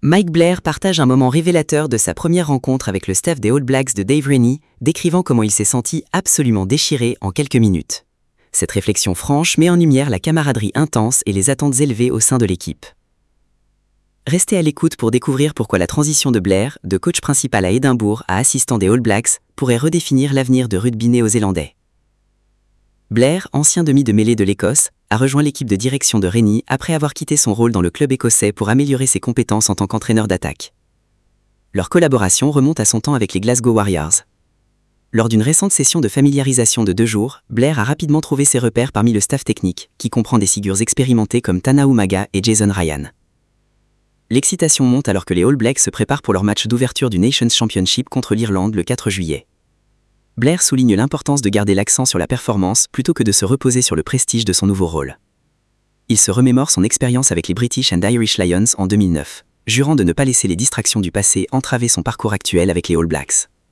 Mike Blair partage un moment révélateur de sa première rencontre avec le staff des All Blacks de Dave Rennie, décrivant comment il s'est senti absolument déchiré en quelques minutes. Cette réflexion franche met en lumière la camaraderie intense et les attentes élevées au sein de l'équipe. Restez à l'écoute pour découvrir pourquoi la transition de Blair, de coach principal à Édimbourg à assistant des All Blacks, pourrait redéfinir l'avenir de rugby néo-zélandais. Blair, ancien demi de mêlée de l'Écosse, a rejoint l'équipe de direction de Rennie après avoir quitté son rôle dans le club écossais pour améliorer ses compétences en tant qu'entraîneur d'attaque. Leur collaboration remonte à son temps avec les Glasgow Warriors. Lors d'une récente session de familiarisation de 2 jours, Blair a rapidement trouvé ses repères parmi le staff technique, qui comprend des figures expérimentées comme Tana Umaga et Jason Ryan. L'excitation monte alors que les All Blacks se préparent pour leur match d'ouverture du Nations Championship contre l'Irlande le 4 juillet. Blair souligne l'importance de garder l'accent sur la performance plutôt que de se reposer sur le prestige de son nouveau rôle. Il se remémore son expérience avec les British and Irish Lions en 2009, jurant de ne pas laisser les distractions du passé entraver son parcours actuel avec les All Blacks.